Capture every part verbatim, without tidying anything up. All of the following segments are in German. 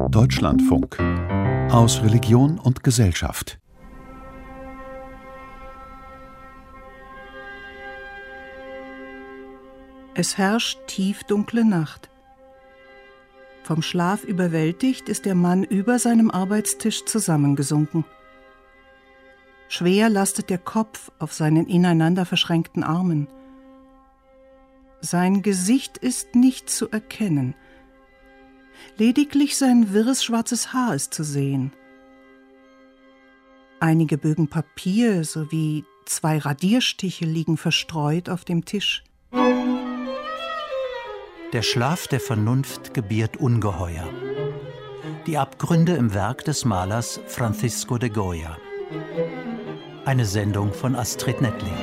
Deutschlandfunk aus Religion und Gesellschaft. Es herrscht tiefdunkle Nacht. Vom Schlaf überwältigt ist der Mann über seinem Arbeitstisch zusammengesunken. Schwer lastet der Kopf auf seinen ineinander verschränkten Armen. Sein Gesicht ist nicht zu erkennen. Lediglich sein wirres schwarzes Haar ist zu sehen. Einige Bögen Papier sowie zwei Radierstiche liegen verstreut auf dem Tisch. Der Schlaf der Vernunft gebiert Ungeheuer. Die Abgründe im Werk des Malers Francisco de Goya. Eine Sendung von Astrid Nettling.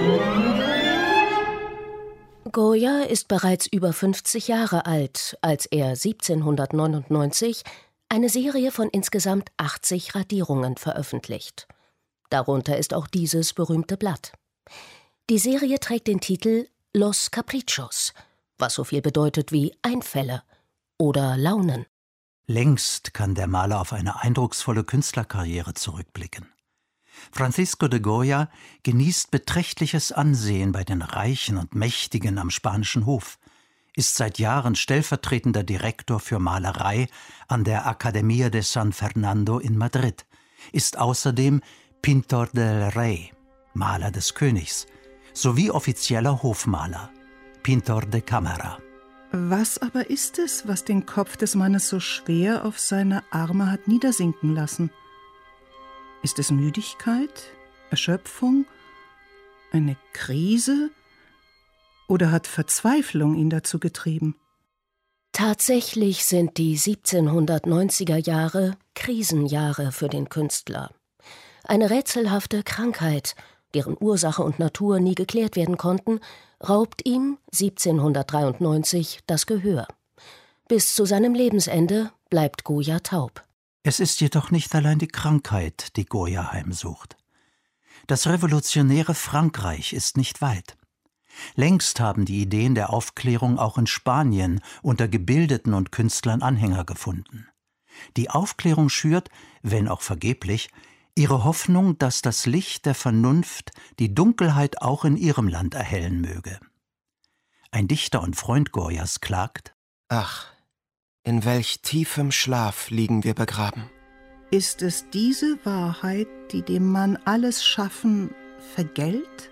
Goya ist bereits über fünfzig Jahre alt, als er siebzehnhundertneunundneunzig eine Serie von insgesamt achtzig Radierungen veröffentlicht. Darunter ist auch dieses berühmte Blatt. Die Serie trägt den Titel Los Caprichos, was so viel bedeutet wie Einfälle oder Launen. Längst kann der Maler auf eine eindrucksvolle Künstlerkarriere zurückblicken. Francisco de Goya genießt beträchtliches Ansehen bei den Reichen und Mächtigen am spanischen Hof, ist seit Jahren stellvertretender Direktor für Malerei an der Academia de San Fernando in Madrid, ist außerdem Pintor del Rey, Maler des Königs, sowie offizieller Hofmaler, Pintor de Cámara. Was aber ist es, was den Kopf des Mannes so schwer auf seine Arme hat niedersinken lassen? Ist es Müdigkeit, Erschöpfung, eine Krise oder hat Verzweiflung ihn dazu getrieben? Tatsächlich sind die siebzehnhundertneunziger Jahre Krisenjahre für den Künstler. Eine rätselhafte Krankheit, deren Ursache und Natur nie geklärt werden konnten, raubt ihm siebzehnhundertdreiundneunzig das Gehör. Bis zu seinem Lebensende bleibt Goya taub. Es ist jedoch nicht allein die Krankheit, die Goya heimsucht. Das revolutionäre Frankreich ist nicht weit. Längst haben die Ideen der Aufklärung auch in Spanien unter Gebildeten und Künstlern Anhänger gefunden. Die Aufklärung schürt, wenn auch vergeblich, ihre Hoffnung, dass das Licht der Vernunft die Dunkelheit auch in ihrem Land erhellen möge. Ein Dichter und Freund Goyas klagt: Ach, in welch tiefem Schlaf liegen wir begraben. Ist es diese Wahrheit, die dem Mann alles Schaffen vergällt?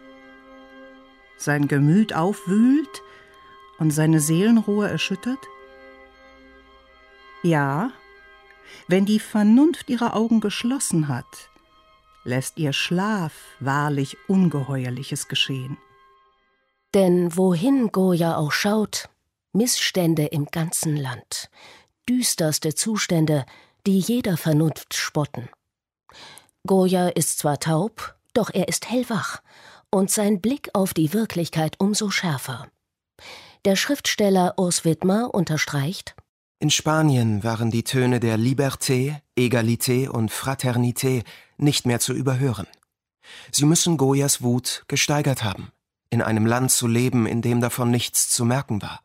Sein Gemüt aufwühlt und seine Seelenruhe erschüttert? Ja, wenn die Vernunft ihre Augen geschlossen hat, lässt ihr Schlaf wahrlich Ungeheuerliches geschehen. Denn wohin Goya auch schaut, Missstände im ganzen Land, düsterste Zustände, die jeder Vernunft spotten. Goya ist zwar taub, doch er ist hellwach und sein Blick auf die Wirklichkeit umso schärfer. Der Schriftsteller Urs Widmer unterstreicht: In Spanien waren die Töne der Liberté, Egalité und Fraternité nicht mehr zu überhören. Sie müssen Goyas Wut gesteigert haben, in einem Land zu leben, in dem davon nichts zu merken war.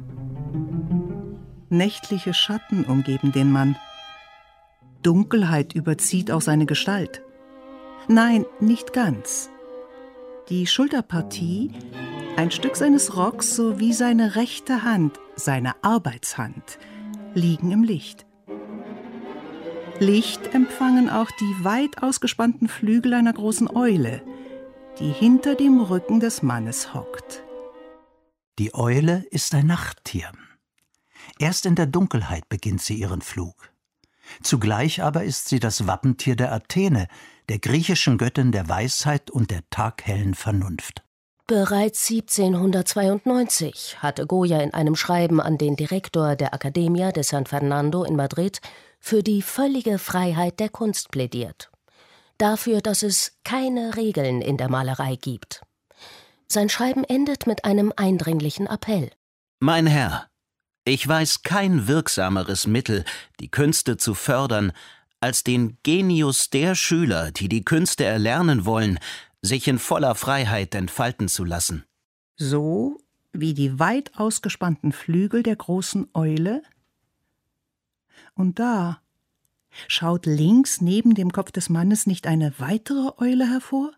Nächtliche Schatten umgeben den Mann. Dunkelheit überzieht auch seine Gestalt. Nein, nicht ganz. Die Schulterpartie, ein Stück seines Rocks sowie seine rechte Hand, seine Arbeitshand, liegen im Licht. Licht empfangen auch die weit ausgespannten Flügel einer großen Eule, die hinter dem Rücken des Mannes hockt. Die Eule ist ein Nachttier. Erst in der Dunkelheit beginnt sie ihren Flug. Zugleich aber ist sie das Wappentier der Athene, der griechischen Göttin der Weisheit und der taghellen Vernunft. Bereits siebzehnhundertzweiundneunzig hatte Goya in einem Schreiben an den Direktor der Academia de San Fernando in Madrid für die völlige Freiheit der Kunst plädiert. Dafür, dass es keine Regeln in der Malerei gibt. Sein Schreiben endet mit einem eindringlichen Appell. Mein Herr, ich weiß kein wirksameres Mittel, die Künste zu fördern, als den Genius der Schüler, die die Künste erlernen wollen, sich in voller Freiheit entfalten zu lassen. So wie die weit ausgespannten Flügel der großen Eule? Und da schaut links neben dem Kopf des Mannes nicht eine weitere Eule hervor?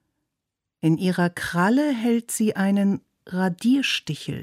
In ihrer Kralle hält sie einen Radierstichel,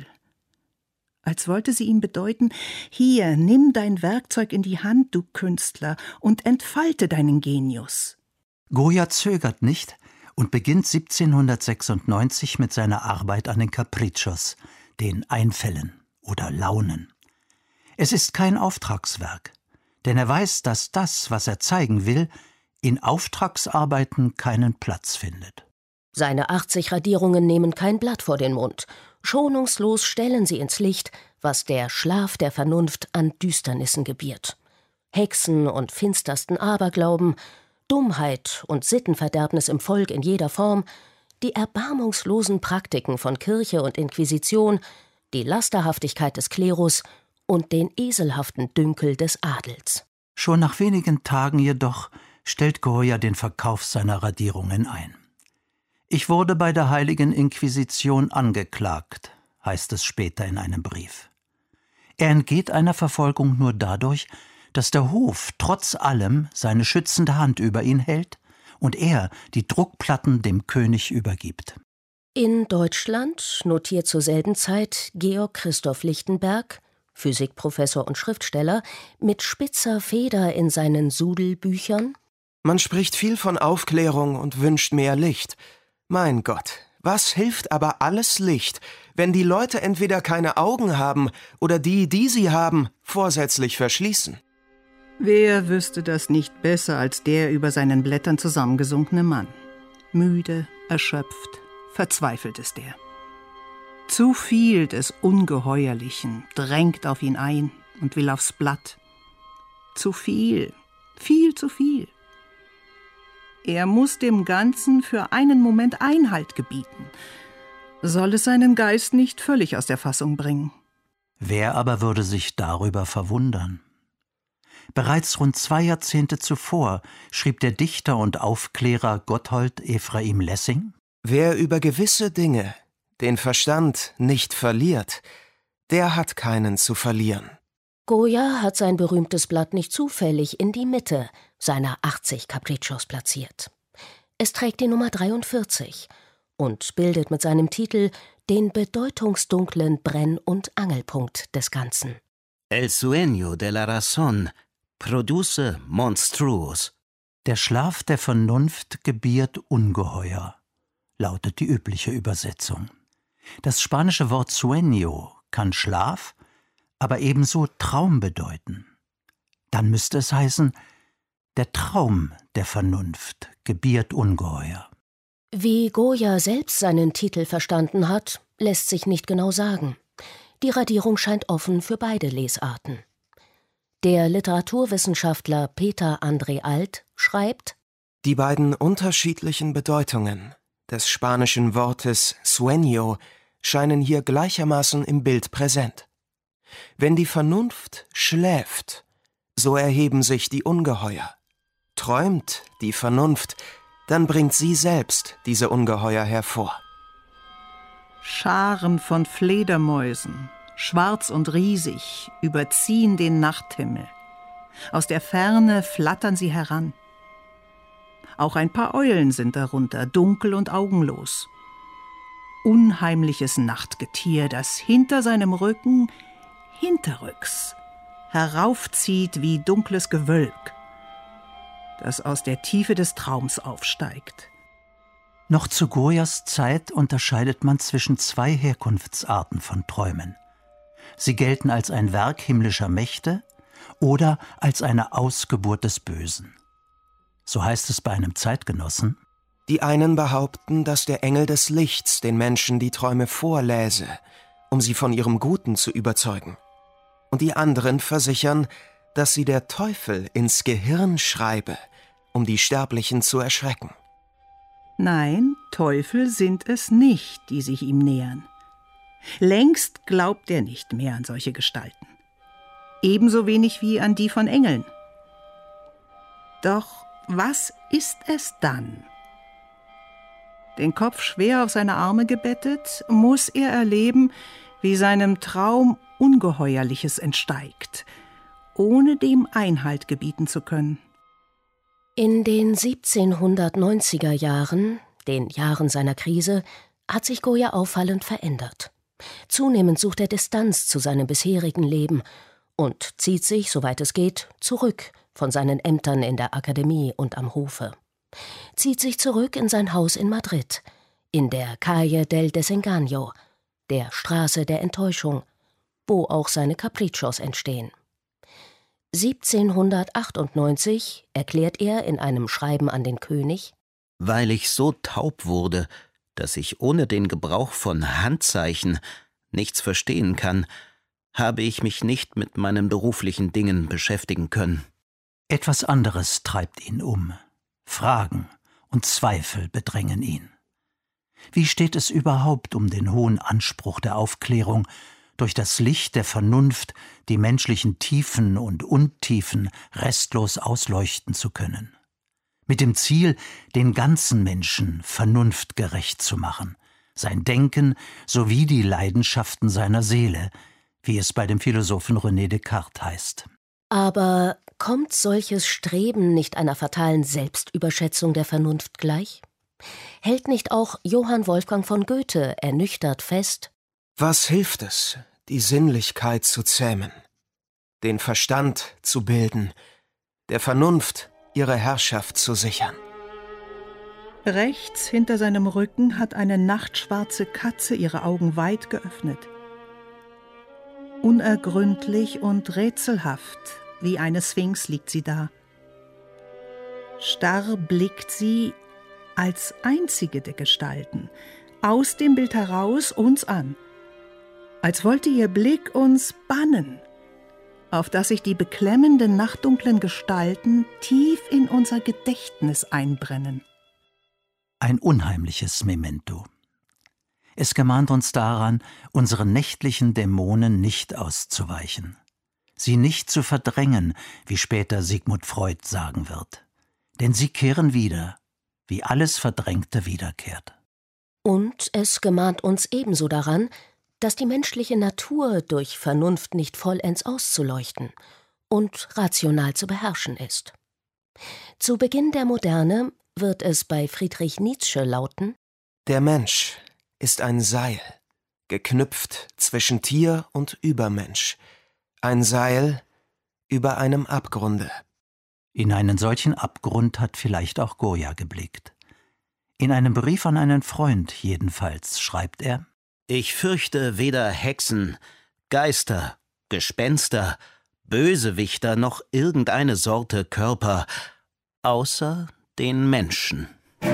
als wollte sie ihm bedeuten: Hier, nimm dein Werkzeug in die Hand, du Künstler, und entfalte deinen Genius. Goya zögert nicht und beginnt siebzehnhundertsechsundneunzig mit seiner Arbeit an den Capriccios, den Einfällen oder Launen. Es ist kein Auftragswerk, denn er weiß, dass das, was er zeigen will, in Auftragsarbeiten keinen Platz findet. Seine achtzig Radierungen nehmen kein Blatt vor den Mund. Schonungslos stellen sie ins Licht, was der Schlaf der Vernunft an Düsternissen gebiert. Hexen und finstersten Aberglauben, Dummheit und Sittenverderbnis im Volk in jeder Form, die erbarmungslosen Praktiken von Kirche und Inquisition, die Lasterhaftigkeit des Klerus und den eselhaften Dünkel des Adels. Schon nach wenigen Tagen jedoch stellt Goya den Verkauf seiner Radierungen ein. »Ich wurde bei der Heiligen Inquisition angeklagt«, heißt es später in einem Brief. Er entgeht einer Verfolgung nur dadurch, dass der Hof trotz allem seine schützende Hand über ihn hält und er die Druckplatten dem König übergibt. In Deutschland notiert zur selben Zeit Georg Christoph Lichtenberg, Physikprofessor und Schriftsteller, mit spitzer Feder in seinen Sudelbüchern: Man spricht viel von Aufklärung und wünscht mehr Licht. Mein Gott, was hilft aber alles Licht, wenn die Leute entweder keine Augen haben oder die, die sie haben, vorsätzlich verschließen? Wer wüsste das nicht besser als der über seinen Blättern zusammengesunkene Mann? Müde, erschöpft, verzweifelt ist er. Zu viel des Ungeheuerlichen drängt auf ihn ein und will aufs Blatt. Zu viel, viel zu viel. Er muss dem Ganzen für einen Moment Einhalt gebieten, soll es seinen Geist nicht völlig aus der Fassung bringen. Wer aber würde sich darüber verwundern? Bereits rund zwei Jahrzehnte zuvor schrieb der Dichter und Aufklärer Gotthold Ephraim Lessing: Wer über gewisse Dinge den Verstand nicht verliert, der hat keinen zu verlieren. Goya hat sein berühmtes Blatt nicht zufällig in die Mitte seiner achtzig Capriccios platziert. Es trägt die Nummer dreiundvierzig und bildet mit seinem Titel den bedeutungsdunklen Brenn- und Angelpunkt des Ganzen. El sueño de la razón produce monstruos. Der Schlaf der Vernunft gebiert Ungeheuer, lautet die übliche Übersetzung. Das spanische Wort sueño kann Schlaf, aber ebenso Traum bedeuten. Dann müsste es heißen, der Traum der Vernunft gebiert Ungeheuer. Wie Goya selbst seinen Titel verstanden hat, lässt sich nicht genau sagen. Die Radierung scheint offen für beide Lesarten. Der Literaturwissenschaftler Peter André Alt schreibt: Die beiden unterschiedlichen Bedeutungen des spanischen Wortes sueño scheinen hier gleichermaßen im Bild präsent. Wenn die Vernunft schläft, so erheben sich die Ungeheuer. Träumt die Vernunft, dann bringt sie selbst diese Ungeheuer hervor. Scharen von Fledermäusen, schwarz und riesig, überziehen den Nachthimmel. Aus der Ferne flattern sie heran. Auch ein paar Eulen sind darunter, dunkel und augenlos. Unheimliches Nachtgetier, das hinter seinem Rücken hinterrücks heraufzieht wie dunkles Gewölk, das aus der Tiefe des Traums aufsteigt. Noch zu Goyas Zeit unterscheidet man zwischen zwei Herkunftsarten von Träumen. Sie gelten als ein Werk himmlischer Mächte oder als eine Ausgeburt des Bösen. So heißt es bei einem Zeitgenossen: Die einen behaupten, dass der Engel des Lichts den Menschen die Träume vorläse, um sie von ihrem Guten zu überzeugen. Und die anderen versichern, dass sie der Teufel ins Gehirn schreibe, um die Sterblichen zu erschrecken. Nein, Teufel sind es nicht, die sich ihm nähern. Längst glaubt er nicht mehr an solche Gestalten. Ebenso wenig wie an die von Engeln. Doch was ist es dann? Den Kopf schwer auf seine Arme gebettet, muss er erleben, wie seinem Traum Ungeheuerliches entsteigt ohne dem Einhalt gebieten zu können. In den siebzehnhundertneunziger Jahren, den Jahren seiner Krise, hat sich Goya auffallend verändert. Zunehmend sucht er Distanz zu seinem bisherigen Leben und zieht sich, soweit es geht, zurück von seinen Ämtern in der Akademie und am Hofe. Zieht sich zurück in sein Haus in Madrid, in der Calle del Desengaño, der Straße der Enttäuschung, wo auch seine Capriccios entstehen. siebzehnhundertachtundneunzig erklärt er in einem Schreiben an den König: Weil ich so taub wurde, dass ich ohne den Gebrauch von Handzeichen nichts verstehen kann, habe ich mich nicht mit meinen beruflichen Dingen beschäftigen können. Etwas anderes treibt ihn um. Fragen und Zweifel bedrängen ihn. Wie steht es überhaupt um den hohen Anspruch der Aufklärung, durch das Licht der Vernunft die menschlichen Tiefen und Untiefen restlos ausleuchten zu können? Mit dem Ziel, den ganzen Menschen vernunftgerecht zu machen, sein Denken sowie die Leidenschaften seiner Seele, wie es bei dem Philosophen René Descartes heißt. Aber kommt solches Streben nicht einer fatalen Selbstüberschätzung der Vernunft gleich? Hält nicht auch Johann Wolfgang von Goethe ernüchtert fest: Was hilft es, die Sinnlichkeit zu zähmen, den Verstand zu bilden, der Vernunft ihre Herrschaft zu sichern? Rechts hinter seinem Rücken hat eine nachtschwarze Katze ihre Augen weit geöffnet. Unergründlich und rätselhaft, wie eine Sphinx liegt sie da. Starr blickt sie als einzige der Gestalten aus dem Bild heraus uns an, als wollte ihr Blick uns bannen, auf dass sich die beklemmenden nachtdunklen Gestalten tief in unser Gedächtnis einbrennen. Ein unheimliches Memento. Es gemahnt uns daran, unseren nächtlichen Dämonen nicht auszuweichen, sie nicht zu verdrängen, wie später Sigmund Freud sagen wird. Denn sie kehren wieder, wie alles Verdrängte wiederkehrt. Und es gemahnt uns ebenso daran, dass die menschliche Natur durch Vernunft nicht vollends auszuleuchten und rational zu beherrschen ist. Zu Beginn der Moderne wird es bei Friedrich Nietzsche lauten: Der Mensch ist ein Seil, geknüpft zwischen Tier und Übermensch, ein Seil über einem Abgrunde. In einen solchen Abgrund hat vielleicht auch Goya geblickt. In einem Brief an einen Freund jedenfalls schreibt er: Ich fürchte weder Hexen, Geister, Gespenster, Bösewichter noch irgendeine Sorte Körper, außer den Menschen.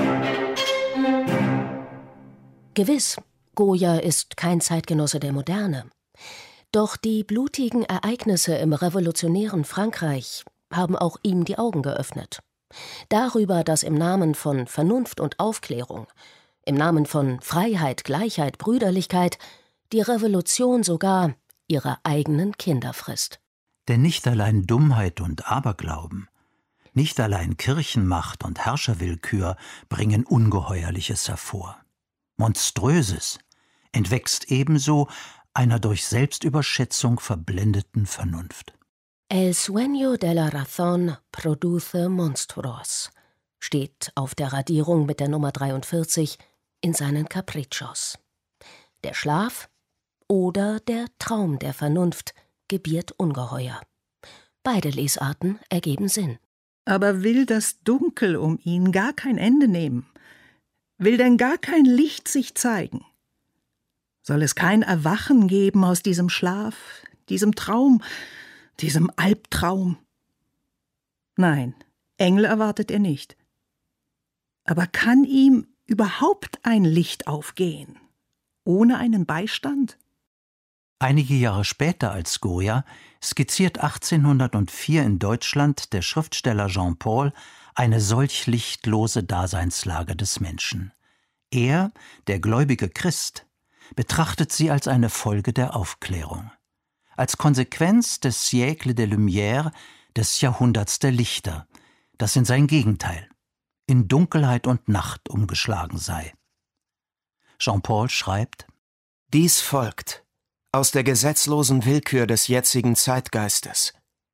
Gewiss, Goya ist kein Zeitgenosse der Moderne. Doch die blutigen Ereignisse im revolutionären Frankreich haben auch ihm die Augen geöffnet. Darüber, dass im Namen von Vernunft und Aufklärung, im Namen von Freiheit, Gleichheit, Brüderlichkeit, die Revolution sogar ihre eigenen Kinder frisst. Denn nicht allein Dummheit und Aberglauben, nicht allein Kirchenmacht und Herrscherwillkür bringen Ungeheuerliches hervor. Monströses entwächst ebenso einer durch Selbstüberschätzung verblendeten Vernunft. El sueño de la razón produce monstruos steht auf der Radierung mit der Nummer dreiundvierzig in seinen Capriccios. Der Schlaf oder der Traum der Vernunft gebiert Ungeheuer. Beide Lesarten ergeben Sinn. Aber will das Dunkel um ihn gar kein Ende nehmen? Will denn gar kein Licht sich zeigen? Soll es kein Erwachen geben aus diesem Schlaf, diesem Traum, diesem Albtraum? Nein, Engel erwartet er nicht. Aber kann ihm überhaupt ein Licht aufgehen, ohne einen Beistand? Einige Jahre später als Goya skizziert achtzehnhundertvier in Deutschland der Schriftsteller Jean Paul eine solch lichtlose Daseinslage des Menschen. Er, der gläubige Christ, betrachtet sie als eine Folge der Aufklärung, als Konsequenz des Siècle des Lumières, des Jahrhunderts der Lichter, das in sein Gegenteil, in Dunkelheit und Nacht umgeschlagen sei. Jean Paul schreibt: Dies folgt aus der gesetzlosen Willkür des jetzigen Zeitgeistes.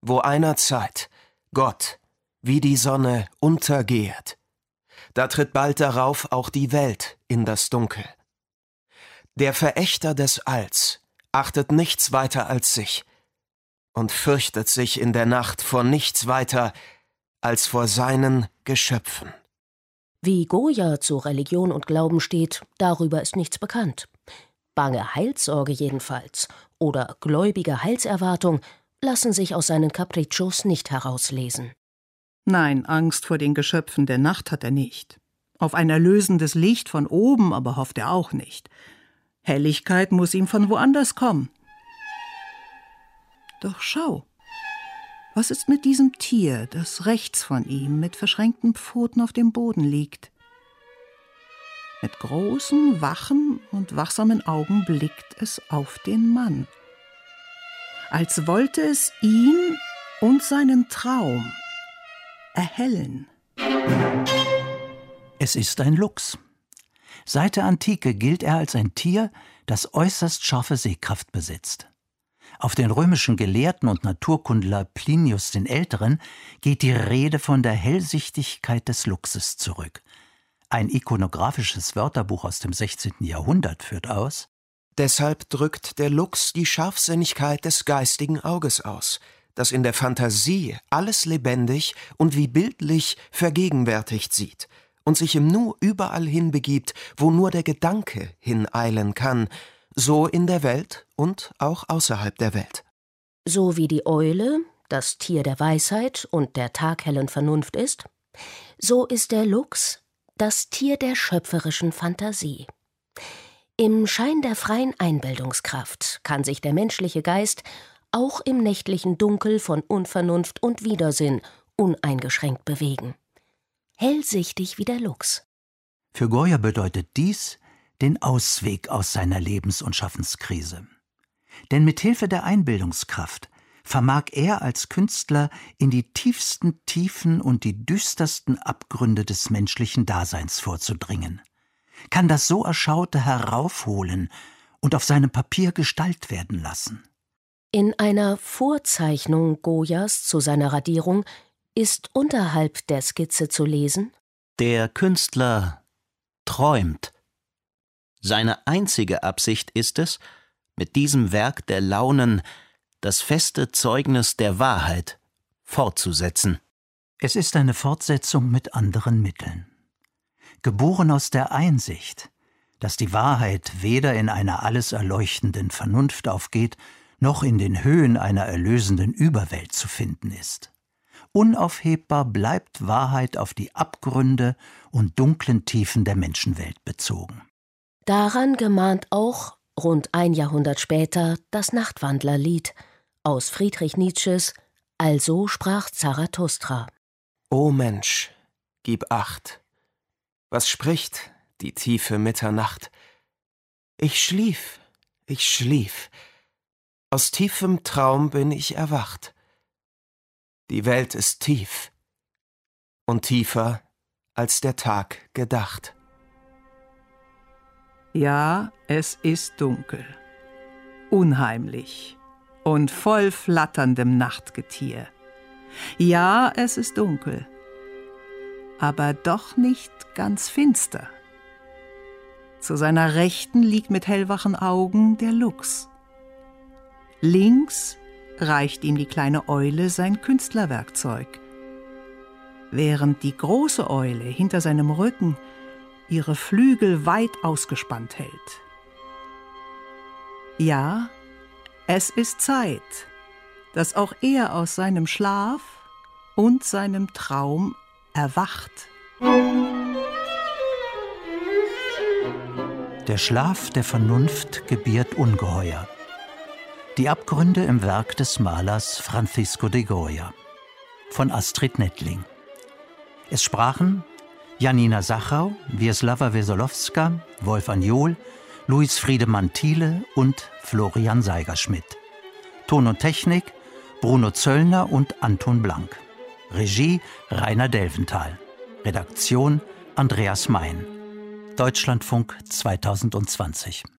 wo einerzeit Gott wie die Sonne untergehet, da tritt bald darauf auch die Welt in das Dunkel. Der Verächter des Alls achtet nichts weiter als sich und fürchtet sich in der Nacht vor nichts weiter als vor seinen Geschöpfen. Wie Goya zu Religion und Glauben steht, darüber ist nichts bekannt. Bange Heilssorge jedenfalls oder gläubige Heilserwartung lassen sich aus seinen Capriccios nicht herauslesen. Nein, Angst vor den Geschöpfen der Nacht hat er nicht. Auf ein erlösendes Licht von oben aber hofft er auch nicht. Helligkeit muss ihm von woanders kommen. Doch schau, was ist mit diesem Tier, das rechts von ihm mit verschränkten Pfoten auf dem Boden liegt? Mit großen, wachen und wachsamen Augen blickt es auf den Mann, als wollte es ihn und seinen Traum erhellen. Es ist ein Luchs. Seit der Antike gilt er als ein Tier, das äußerst scharfe Sehkraft besitzt. Auf den römischen Gelehrten und Naturkundler Plinius den Älteren geht die Rede von der Hellsichtigkeit des Luchses zurück. Ein ikonografisches Wörterbuch aus dem sechzehnten Jahrhundert führt aus: Deshalb drückt der Luchs die Scharfsinnigkeit des geistigen Auges aus, das in der Fantasie alles lebendig und wie bildlich vergegenwärtigt sieht und sich im Nu überall hinbegibt, wo nur der Gedanke hineilen kann, so in der Welt und auch außerhalb der Welt. So wie die Eule das Tier der Weisheit und der taghellen Vernunft ist, so ist der Luchs das Tier der schöpferischen Fantasie. Im Schein der freien Einbildungskraft kann sich der menschliche Geist auch im nächtlichen Dunkel von Unvernunft und Widersinn uneingeschränkt bewegen. Hellsichtig wie der Luchs. Für Goya bedeutet dies den Ausweg aus seiner Lebens- und Schaffenskrise. Denn mit Hilfe der Einbildungskraft vermag er als Künstler in die tiefsten Tiefen und die düstersten Abgründe des menschlichen Daseins vorzudringen, kann das so Erschaute heraufholen und auf seinem Papier Gestalt werden lassen. In einer Vorzeichnung Goyas zu seiner Radierung ist unterhalb der Skizze zu lesen: Der Künstler träumt. Seine einzige Absicht ist es, mit diesem Werk der Launen das feste Zeugnis der Wahrheit fortzusetzen. Es ist eine Fortsetzung mit anderen Mitteln. Geboren aus der Einsicht, dass die Wahrheit weder in einer alles erleuchtenden Vernunft aufgeht, noch in den Höhen einer erlösenden Überwelt zu finden ist. Unaufhebbar bleibt Wahrheit auf die Abgründe und dunklen Tiefen der Menschenwelt bezogen. Daran gemahnt auch, rund ein Jahrhundert später, das Nachtwandlerlied aus Friedrich Nietzsches Also sprach Zarathustra. O Mensch, gib Acht, was spricht die tiefe Mitternacht? Ich schlief, ich schlief, aus tiefem Traum bin ich erwacht. Die Welt ist tief und tiefer als der Tag gedacht. Ja, es ist dunkel, unheimlich und voll flatterndem Nachtgetier. Ja, es ist dunkel, aber doch nicht ganz finster. Zu seiner Rechten liegt mit hellwachen Augen der Luchs. Links reicht ihm die kleine Eule sein Künstlerwerkzeug, während die große Eule hinter seinem Rücken ihre Flügel weit ausgespannt hält. Ja, es ist Zeit, dass auch er aus seinem Schlaf und seinem Traum erwacht. Der Schlaf der Vernunft gebiert Ungeheuer. Die Abgründe im Werk des Malers Francisco de Goya von Astrid Nettling. Es sprachen Janina Sachau, Wieslawa Wesolowska, Wolf Anjol, Luis Friedemann Thiele und Florian Seigerschmidt. Ton und Technik Bruno Zöllner und Anton Blank. Regie Rainer Delventhal. Redaktion Andreas Mein. Deutschlandfunk zweitausendzwanzig.